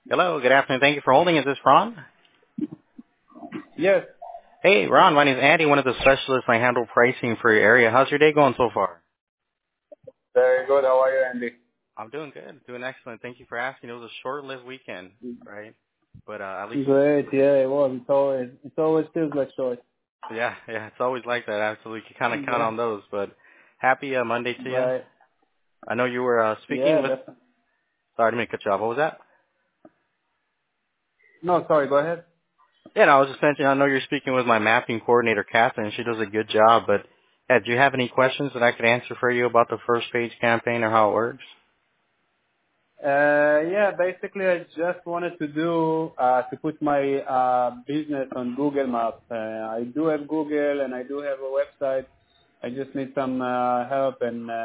Hello, good afternoon. Thank you for holding. Is this Ron? Yes. Hey, Ron, my name is Andy, one of the specialists. I handle pricing for your area. How's your day going so far? Very good. How are you, Andy? I'm doing good, doing excellent. Thank you for asking. It was a short-lived weekend, right? But at least, Great. Yeah, it was. It always feels like short. yeah, it's always like that. Absolutely, you can kind of count Yeah. on those. But happy Monday to you. Right. I know you were speaking Yeah, with. definitely. Sorry, I didn't mean to cut you off. What was that? No, sorry. Go ahead. Yeah, no, I was just mentioning. I know you're speaking with my mapping coordinator, Catherine. She does a good job. But yeah, do you have any questions that I could answer for you about the first page campaign or how it works? Yeah, basically, I just wanted to put my business on Google Maps. I do have Google and I do have a website. I just need some help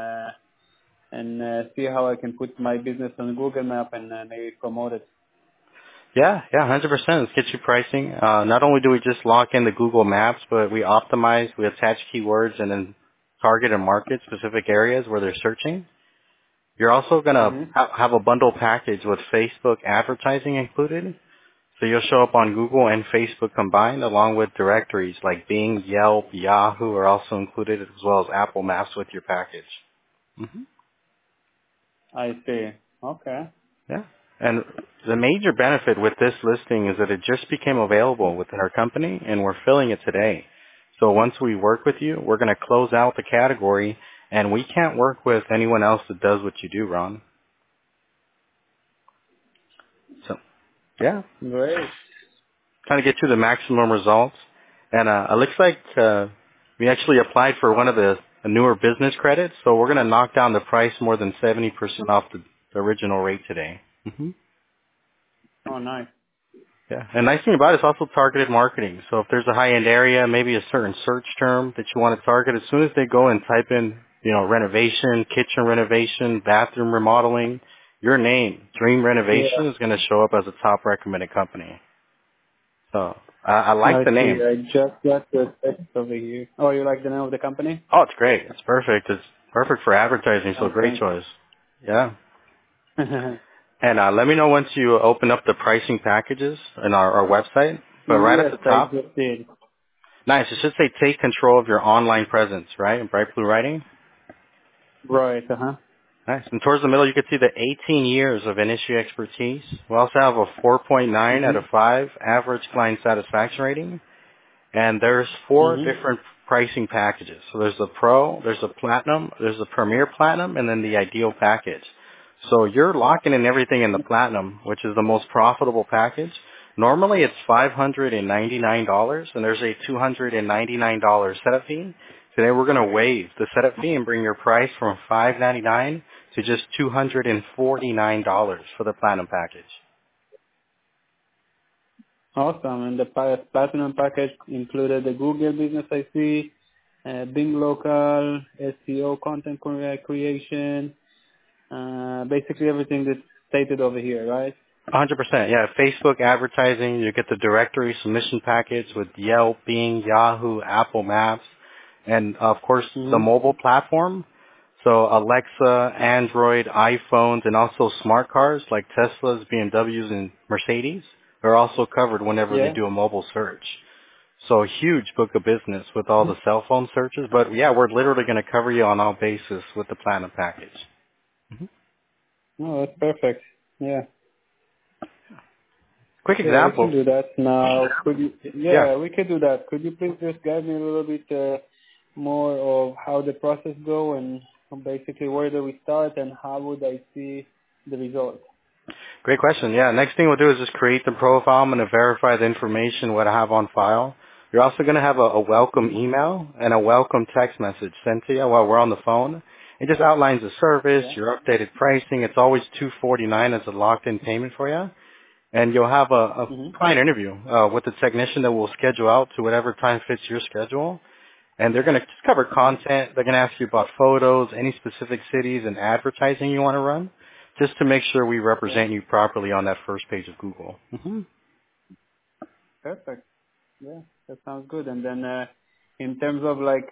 and see how I can put my business on Google Map and maybe promote it. Yeah, 100%. Let's get you pricing. Not only do we just lock in the Google Maps, but we optimize, we attach keywords and then target and market specific areas where they're searching. You're also going to Mm-hmm. have a bundle package with Facebook advertising included. So you'll show up on Google and Facebook combined along with directories like Bing, Yelp, Yahoo are also included as well as Apple Maps with your package. hmm I see. Okay. Yeah. And the major benefit with this listing is that it just became available within our company and we're filling it today. So once we work with you, we're going to close out the category and we can't work with anyone else that does what you do, Ron. So yeah, Great. kind of get you the maximum results. And it looks like we actually applied for one of the newer business credits. So we're going to knock down the price more than 70% off the original rate today. Oh, nice. Yeah. And nice thing about it is also targeted marketing. So if there's a high-end area, maybe a certain search term that you want to target, as soon as they go and type in, renovation, kitchen renovation, bathroom remodeling, your name, Dream Yeah. Renovation, is going to show up as a top recommended company. So I like I the see. name. I just got the text over here. Oh, you like the name of the company? Oh, it's great. It's perfect. It's perfect for advertising, so Oh, great thank choice. Yeah. you. And let me know once you open up the pricing packages in our website. But right at Yes, the I top, just did. nice. It should say take control of your online presence, right? In bright blue writing. Right, uh-huh. Nice. And towards the middle, you can see the 18 years of industry expertise. We also have a 4.9 out of Mm-hmm. 5 average client satisfaction rating. And there's 4 Mm-hmm. different pricing packages. So there's the Pro, there's the Platinum, there's the Premier Platinum, and then the Ideal package. So you're locking in everything in the Platinum, which is the most profitable package. Normally it's $599, and there's a $299 setup fee. Today we're going to waive the setup fee and bring your price from $599 to just $249 for the Platinum package. Awesome. And the Platinum package included the Google business I see, Bing Local, SEO content creation, basically everything that's stated over here, right? 100%. Yeah, Facebook advertising, you get the directory submission package with Yelp, Bing, Yahoo, Apple Maps, and of course the Mm-hmm. mobile platform. So Alexa, Android, iPhones, and also smart cars like Teslas, BMWs, and Mercedes are also covered whenever they Yeah. do a mobile search. So a huge book of business with all the cell phone searches. But yeah, we're literally going to cover you on all bases with the Platinum package. Oh, that's perfect. Yeah. Quick Yeah, we can example. do that now. Yeah. Yeah, we can do that. Could you please just guide me a little bit more of how the process go and basically where do we start and how would I see the result? Great question. Yeah, next thing we'll do is just create the profile. I'm going to verify the information, what I have on file. You're also going to have a welcome Hmm. email and a welcome text message sent to you while we're on the phone. It just outlines the service, Yeah. your updated pricing. It's always $249 as a locked-in payment for you. And you'll have a Hmm. client interview with the technician that will schedule out to whatever time fits your schedule. And they're going to just cover content. They're going to ask you about photos, any specific cities and advertising you want to run, just to make sure we Yeah. represent you properly on that first page of Google. Perfect. Yeah, that sounds good. And then in terms of like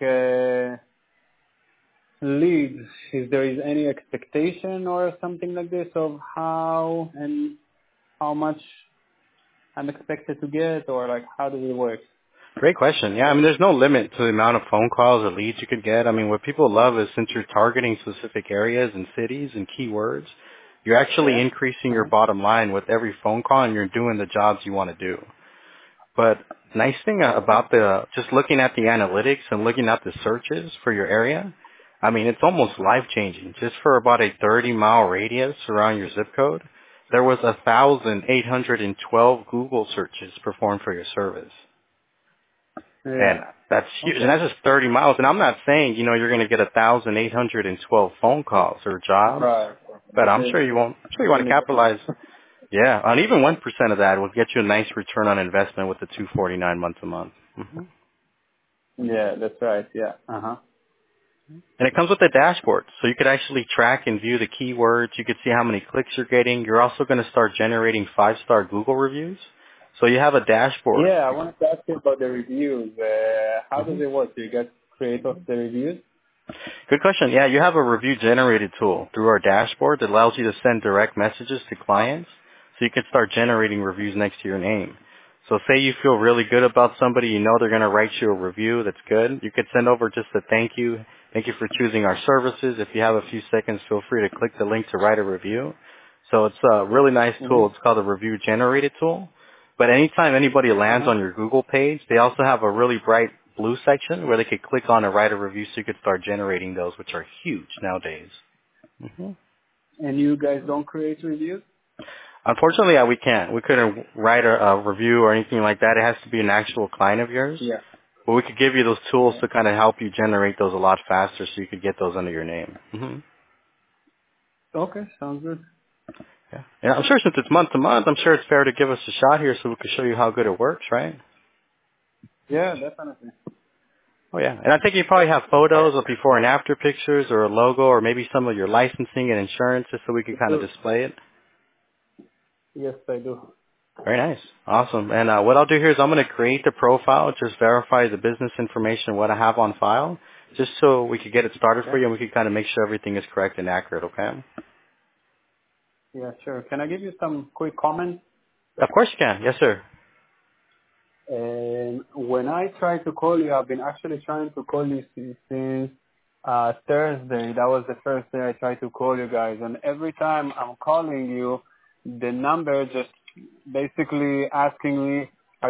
leads, if there is any expectation or something like this of how and how much I'm expected to get, or like how does it work? Great question. Yeah, I mean, there's no limit to the amount of phone calls or leads you could get. I mean, what people love is since you're targeting specific areas and cities and keywords, you're actually Yeah. increasing your bottom line with every phone call and you're doing the jobs you want to do. But nice thing about just looking at the analytics and looking at the searches for your area, I mean, it's almost life-changing. Just for about a 30-mile radius around your zip code, there was 1,812 Google searches performed for your service. Yeah. And that's huge. And Okay. that's just 30 miles. And I'm not saying, you're going to get 1,812 phone calls or jobs, Right. but I'm It's sure you won't. I'm sure you want to capitalize. Yeah, on even 1% of that will get you a nice return on investment with the 249 months a month. Hmm. Yeah, that's right. Yeah. Uh-huh. And it comes with a dashboard, so you could actually track and view the keywords. You could see how many clicks you're getting. You're also going to start generating 5-star Google reviews. So you have a dashboard. Yeah, I wanted to ask you about the reviews. How does Hmm. it work? Do you guys create of the reviews? Good question. Yeah, you have a review generated tool through our dashboard that allows you to send direct messages to clients so you can start generating reviews next to your name. So say you feel really good about somebody, you know they're going to write you a review that's good. You could send over just a thank you. Thank you for choosing our services. If you have a few seconds, feel free to click the link to write a review. So it's a really nice tool. It's Mm-hmm. called the review generated tool. But anytime anybody lands Uh-huh. on your Google page, they also have a really bright blue section where they could click on and write a review so you could start generating those, which are huge nowadays. Hmm. And you guys don't create reviews? Unfortunately, yeah, we can't. We couldn't write a review or anything like that. It has to be an actual client of yours. Yeah. But we could give you those tools Yeah. to kind of help you generate those a lot faster so you could get those under your name. Hmm. Okay, sounds good. Yeah. And I'm sure since it's month to month, I'm sure it's fair to give us a shot here so we can show you how good it works, right? Yeah, definitely. Oh yeah, and I think you probably have photos of before and after pictures or a logo or maybe some of your licensing and insurance just so we can kind of display it. Yes, I do. Very nice. Awesome. And what I'll do here is I'm going to create the profile, just verify the business information, what I have on file, just so we could get it started for Okay. you and we can kind of make sure everything is correct and accurate, okay? Yeah, sure. Can I give you some quick comments? Of course you can. Yes, sir. When I try to call you, I've been actually trying to call you since Thursday. That was the first day I tried to call you guys. And every time I'm calling you, the number just basically asking me,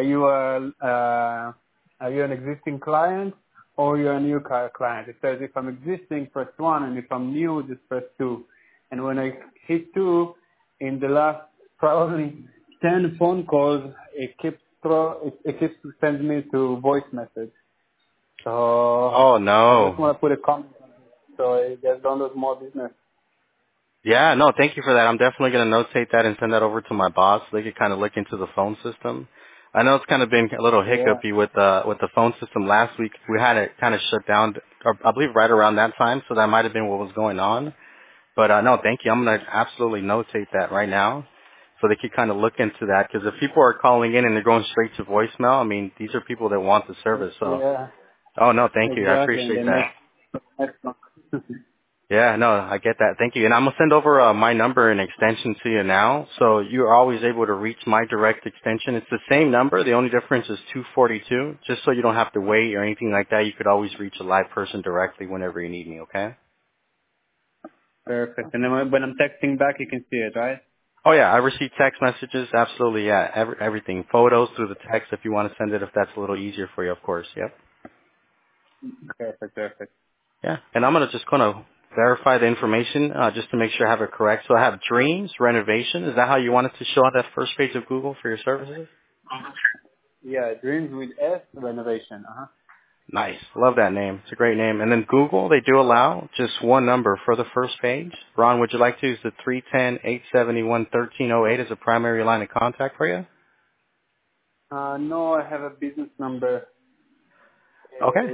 are you an existing client or you're a new client? It says if I'm existing, press 1, and if I'm new, just press 2. And when I hit 2, in the last probably 10 phone calls, it keeps sending me to voice message. So Oh, I just no. want to put a comment on it so it gets done with more business. Yeah, no, thank you for that. I'm definitely going to notate that and send that over to my boss so they could kind of look into the phone system. I know it's kind of been a little Yeah. hiccupy with the phone system last week. We had it kind of shut down, or I believe right around that time, so that might have been what was going on. But no, thank you. I'm going to absolutely notate that right now so they could kind of look into that because if people are calling in and they're going straight to voicemail, I mean, these are people that want the service. So, Yeah, oh, no, thank you. I exactly. And appreciate they that. make sense. Yeah, no, I get that. Thank you. And I'm going to send over my number and extension to you now. So you're always able to reach my direct extension. It's the same number. The only difference is 242. Just so you don't have to wait or anything like that, you could always reach a live person directly whenever you need me, okay? Perfect. And then when I'm texting back, you can see it, right? Oh, yeah, I receive text messages. Absolutely, yeah. Everything. Photos through the text if you want to send it, if that's a little easier for you, of course. Yep. Perfect, perfect. Yeah. And I'm just going to verify the information just to make sure I have it correct. So I have Dreams Renovation. Is that how you want it to show on that first page of Google for your services? Yeah, Dreams with S renovation. Uh-huh. Nice. Love that name. It's a great name. And then Google, they do allow just one number for the first page. Ron, would you like to use the 310-871-1308 as a primary line of contact for you? No, I have a business number. Okay.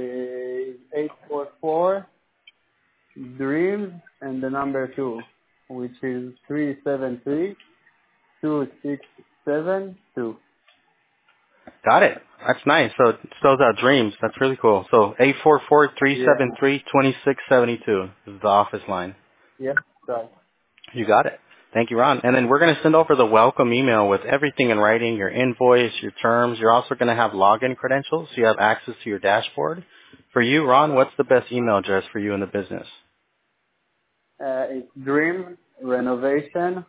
844 Dreams and the number 2, which is 373-2672. Got it. That's nice. So it spells out dreams. That's really cool. So 844-373-2672 Yeah. is the office line. Yes, right. You got it. Thank you, Ron. And then we're going to send over the welcome email with everything in writing, your invoice, your terms. You're also going to have login credentials, so you have access to your dashboard. For you, Ron, what's the best email address for you in the business? It's Dream Renovation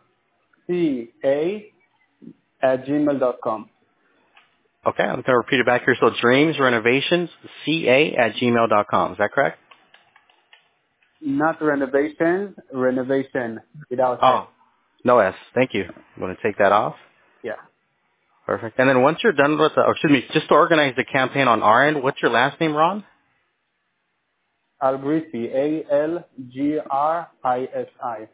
CA@gmail.com. Okay, I'm going to repeat it back here. So dreamsrenovationsca@gmail.com. Is that correct? Not renovations, renovation without S. Oh, no S. Thank you. I'm going to take that off. Yeah. Perfect. And then once you're done with just to organize the campaign on our end, what's your last name, Ron? Algrisi, ALGRISI.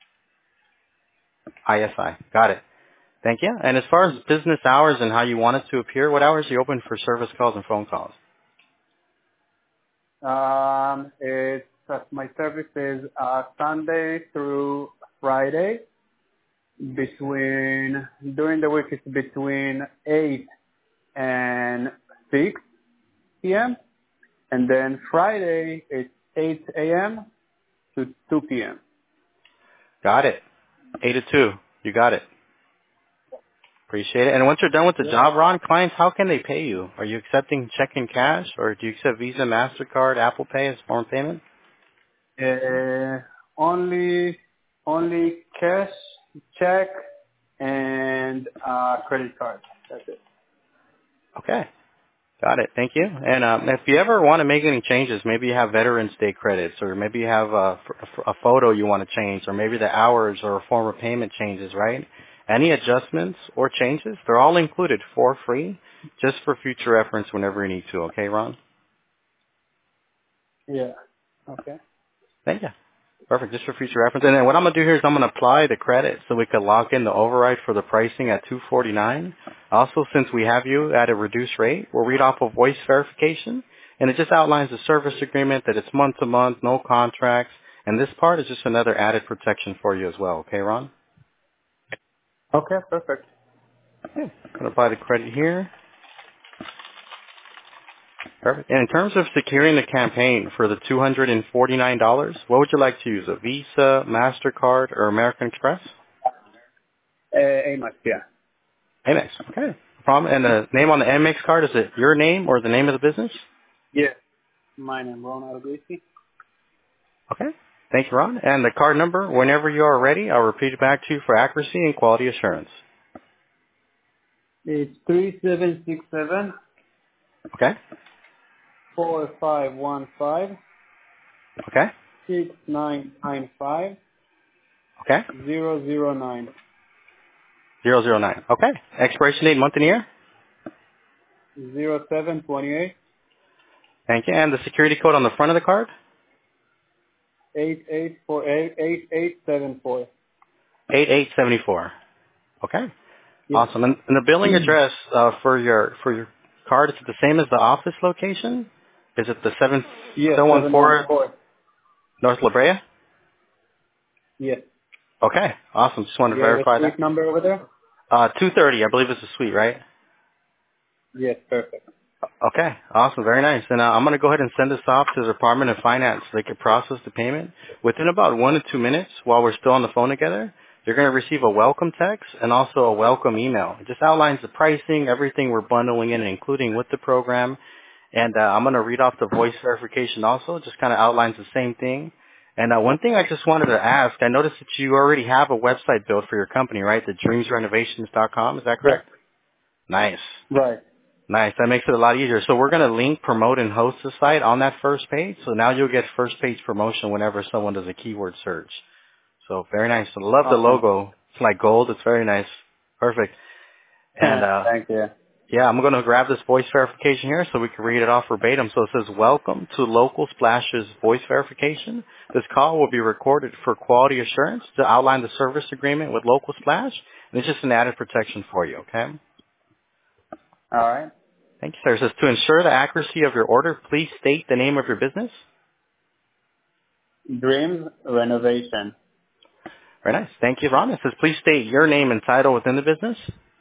ISI. Got it. Thank you. And as far as business hours and how you want it to appear, what hours are you open for service calls and phone calls? It's my service is Sunday through Friday. During the week it's between 8 and 6 p.m. And then Friday it's 8 a.m. to 2 p.m. Got it. 8 to 2. You got it. Appreciate it. And once you're done with the job, Ron, clients, how can they pay you? Are you accepting check and cash, or do you accept Visa, MasterCard, Apple Pay as form of payment? Only cash, check, and credit card. That's it. Okay. Got it. Thank you. And if you ever want to make any changes, maybe you have Veterans Day credits, or maybe you have a photo you want to change, or maybe the hours or a form of payment changes, right? Any adjustments or changes, they're all included for free, just for future reference whenever you need to. Okay, Ron? Yeah. Okay. Thank you. Perfect. Just for future reference. And then what I'm going to do here is I'm going to apply the credit so we can lock in the override for the pricing at $249. Also, since we have you at a reduced rate, we'll read off a voice verification, and it just outlines the service agreement that it's month to month, no contracts, and this part is just another added protection for you as well. Okay, Ron? Okay, perfect. Okay. I'm going to apply the credit here. Perfect. And in terms of securing the campaign for the $249, what would you like to use, a Visa, MasterCard, or American Express? Amex, yeah. Amex. Okay. No problem. And the name on the Amex card, is it your name or the name of the business? Yeah. My name, Ron Algrisi. Okay. Thank you, Ron. And the card number, whenever you are ready, I'll repeat it back to you for accuracy and quality assurance. It's 3767 Okay. 4515 Okay. 6995 Okay. 009 009. Okay. Expiration date, month and year? 0728 Thank you. And the security code on the front of the card? 8874. 8874. Okay. Yeah. Awesome. And the billing address for your card, is it the same as the office location? Is it the Yes, 714 714. North La Brea? Yes. Okay. Awesome. Just wanted to You have a verify that. suite number over there? 230, I believe it's a suite, right? Yes, perfect. Okay. Awesome. Very nice. And I'm going to go ahead and send this off to the Department of Finance so they can process the payment. Within about 1 to 2 minutes, while we're still on the phone together, you're going to receive a welcome text and also a welcome email. It just outlines the pricing, everything we're bundling in and including with the program. And I'm going to read off the voice verification also. It just kind of outlines the same thing. And one thing I just wanted to ask, I noticed that you already have a website built for your company, right? The dreamsrenovations.com. Is that Yes. correct? Nice. Right. Nice. That makes it a lot easier. So we're going to link, promote, and host the site on that first page. So now you'll get first page promotion whenever someone does a keyword search. So very nice. I love the Awesome. logo. It's like gold. It's very nice. Perfect. And Thank you. yeah, I'm going to grab this voice verification here so we can read it off verbatim. So it says, welcome to Local Splash's voice verification. This call will be recorded for quality assurance to outline the service agreement with Local Splash. And it's just an added protection for you, okay? All right. Thank you, sir. It says, to ensure the accuracy of your order, please state the name of your business. Dreams Renovation. Very nice. Thank you, Ron. It says, please state your name and title within the business.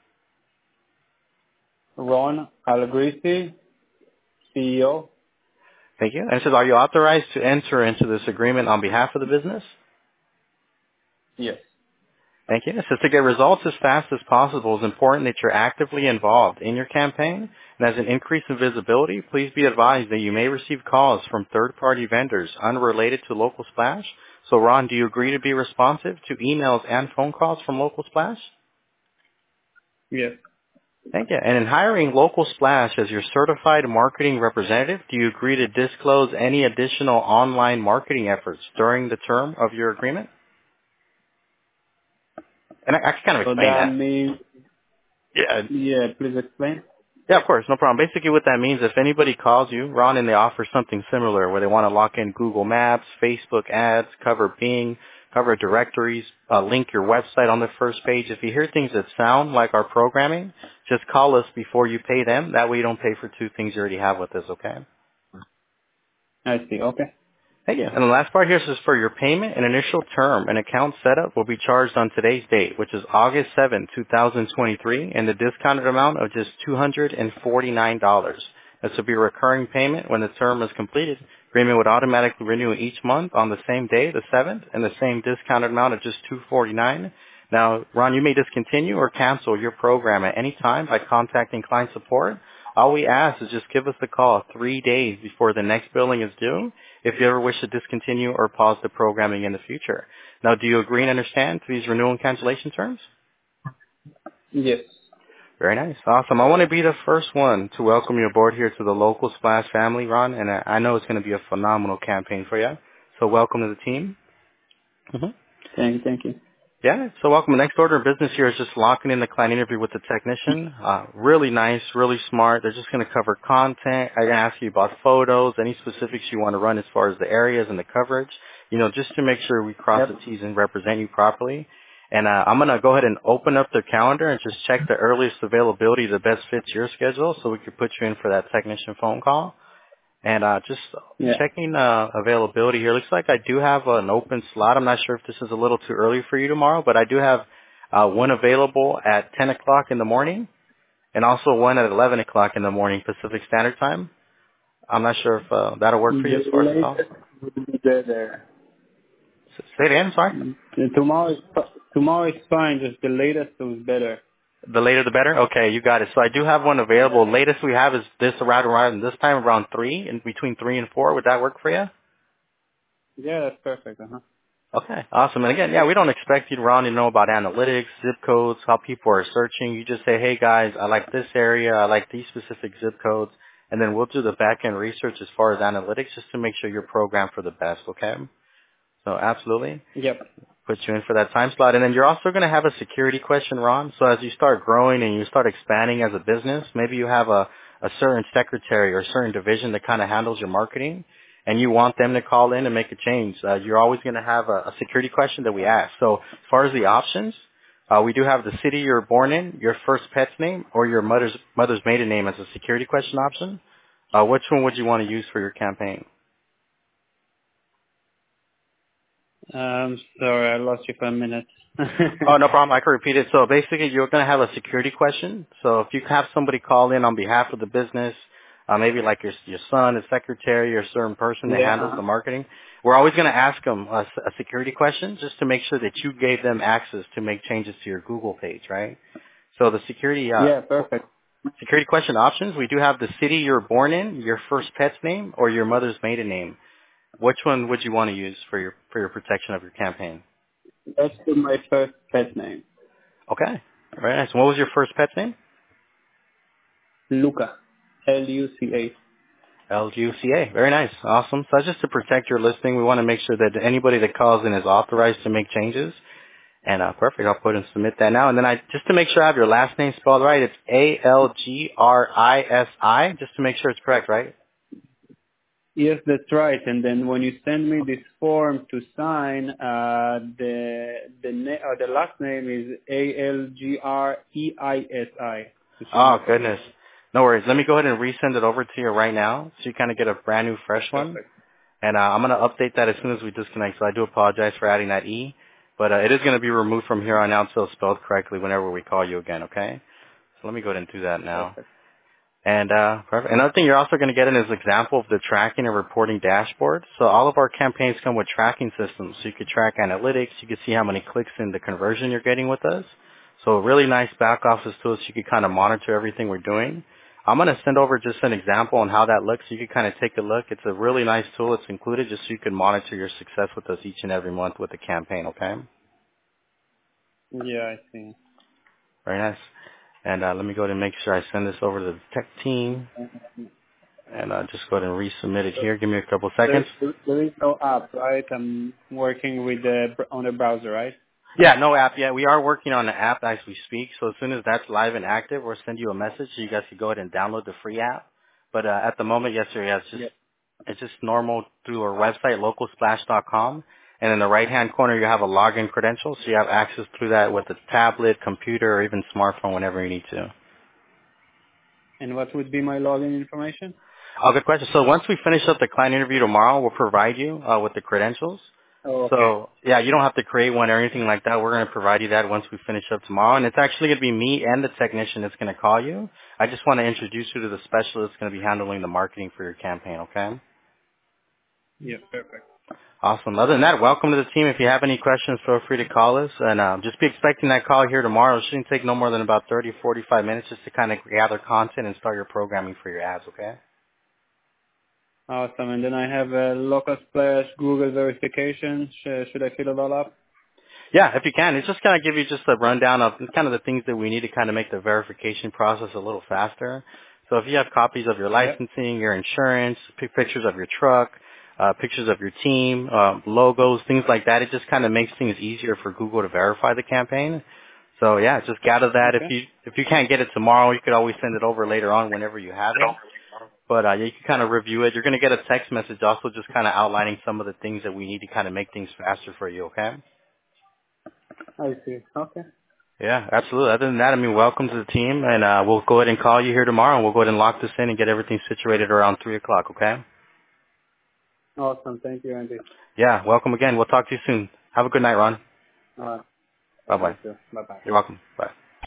Ron Algrisi, CEO. Thank you. And it says, are you authorized to enter into this agreement on behalf of the business? Yes. Thank you. So to get results as fast as possible, it's important that you're actively involved in your campaign. And as an increase in visibility, please be advised that you may receive calls from third-party vendors unrelated to Local Splash. So Ron, do you agree to be responsive to emails and phone calls from Local Splash? Yes. Thank you. And in hiring Local Splash as your certified marketing representative, do you agree to disclose any additional online marketing efforts during the term of your agreement? And I can kind of So explain that that. means, yeah, please explain. Yeah, of course, no problem. Basically what that means, if anybody calls you, Ron, and they offer something similar where they want to lock in Google Maps, Facebook ads, cover Bing, cover directories, link your website on the first page, if you hear things that sound like our programming, just call us before you pay them. That way you don't pay for two things you already have with us, okay? I see. Okay. Thank you. And the last part here is for your payment and initial term. An account setup will be charged on today's date, which is August 7, 2023, and the discounted amount of just $249. This will be a recurring payment when the term is completed. Agreement would automatically renew each month on the same day, the 7th, and the same discounted amount of just $249. Now, Ron, you may discontinue or cancel your program at any time by contacting client support. All we ask is just give us a call 3 days before the next billing is due if you ever wish to discontinue or pause the programming in the future. Now, do you agree and understand to these renewal and cancellation terms? Yes. Very nice. Awesome. I want to be the first one to welcome you aboard here to the Local Splash family, Ron, and I know it's going to be a phenomenal campaign for you. So welcome to the team. Thank you. Yeah, so welcome. The next order of business here is just locking in the client interview with the technician. Really nice, really smart. They're just going to cover content. I'm going to ask you about photos, any specifics you want to run as far as the areas and the coverage, just to make sure we cross the T's and represent you properly. And I'm going to go ahead and open up their calendar and just check the earliest availability that best fits your schedule so we can put you in for that technician phone call. And just checking availability here. Looks like I do have an open slot. I'm not sure if this is a little too early for you tomorrow, but I do have one available at 10 o'clock in the morning and also one at 11 o'clock in the morning Pacific Standard Time. I'm not sure if that'll work for you as far as the call. Would be there. Say it again, sorry. Tomorrow is fine. Just the latest is better. The later the better? Okay, you got it. So I do have one available. Latest we have is this around this time, around 3, in between 3 and 4. Would that work for you? Yeah, that's perfect. Okay, awesome. And again, we don't expect you, Ron, to know about analytics, zip codes, how people are searching. You just say, hey, guys, I like this area. I like these specific zip codes. And then we'll do the back-end research as far as analytics just to make sure you're programmed for the best, okay? So absolutely. Yep. Put you in for that time slot. And then you're also going to have a security question, Ron. So as you start growing and you start expanding as a business, maybe you have a certain secretary or a certain division that kind of handles your marketing, and you want them to call in and make a change. You're always going to have a security question that we ask. So as far as the options, we do have the city you're born in, your first pet's name, or your mother's maiden name as a security question option. Which one would you want to use for your campaign? Sorry, I lost you for a minute. Oh, no problem. I can repeat it. So basically, you're going to have a security question. So if you have somebody call in on behalf of the business, maybe like your son, a secretary, or a certain person that handles the marketing, we're always going to ask them a security question just to make sure that you gave them access to make changes to your Google page, right? So the security perfect. Security question options, we do have the city you're born in, your first pet's name, or your mother's maiden name. Which one would you want to use for your protection of your campaign? That's my first pet name. Okay. Very nice. What was your first pet's name? Luca. Luca. Luca. Very nice. Awesome. So just to protect your listing, we want to make sure that anybody that calls in is authorized to make changes. And perfect. I'll put and submit that now. And then just to make sure I have your last name spelled right, it's Algrisi, just to make sure it's correct, right? Yes, that's right. And then when you send me this form to sign, the last name is Algrisi. Oh, goodness. No worries. Let me go ahead and resend it over to you right now so you kind of get a brand new, fresh one. Perfect. And I'm going to update that as soon as we disconnect. So I do apologize for adding that E. But it is going to be removed from here on out so it's spelled correctly whenever we call you again, okay? So let me go ahead and do that now. Perfect. And perfect. Another thing you're also going to get in is an example of the tracking and reporting dashboard. So all of our campaigns come with tracking systems. So you could track analytics. You could see how many clicks and the conversion you're getting with us. So a really nice back office tool so you could kind of monitor everything we're doing. I'm going to send over just an example on how that looks so you can kind of take a look. It's a really nice tool. It's included just so you can monitor your success with us each and every month with the campaign, okay? Yeah, I see. Very nice. And let me go ahead and make sure I send this over to the tech team. And just go ahead and resubmit it here. Give me a couple seconds. There is no app, right? I'm working with on the browser, right? Yeah, no app yet. We are working on the app as we speak. So as soon as that's live and active, we'll send you a message so you guys can go ahead and download the free app. But at the moment, yes, sir, yeah, Yep. it's just normal through our website, localsplash.com. And in the right-hand corner, you have a login credential, so you have access through that with a tablet, computer, or even smartphone whenever you need to. And what would be my login information? Oh, good question. So once we finish up the client interview tomorrow, we'll provide you with the credentials. Oh, okay. So, yeah, you don't have to create one or anything like that. We're going to provide you that once we finish up tomorrow. And it's actually going to be me and the technician that's going to call you. I just want to introduce you to the specialist that's going to be handling the marketing for your campaign, okay? Yeah, perfect. Awesome. Other than that, welcome to the team. If you have any questions, feel free to call us. And just be expecting that call here tomorrow. It shouldn't take no more than about 30, 45 minutes just to kind of gather content and start your programming for your ads, okay? Awesome. And then I have a local splash Google verification. Should I fill it all up? Yeah, if you can. It's just kind of give you just a rundown of kind of the things that we need to kind of make the verification process a little faster. So if you have copies of your Yep. licensing, your insurance, pictures of your truck, pictures of your team, logos, things like that, it just kind of makes things easier for Google to verify the campaign. So yeah, just gather that. Okay. If you can't get it tomorrow, you could always send it over later on whenever you have it. But yeah, you can kind of review it. You're going to get a text message also just kind of outlining some of the things that we need to kind of make things faster for you, okay? I see. Okay. Yeah, absolutely. Other than that, I mean, welcome to the team, and we'll go ahead and call you here tomorrow, and we'll go ahead and lock this in and get everything situated around 3 o'clock, okay? Awesome. Thank you, Andy. Yeah, welcome again. We'll talk to you soon. Have a good night, Ron. All right. Bye-bye. You too. Bye-bye. You're welcome. Bye.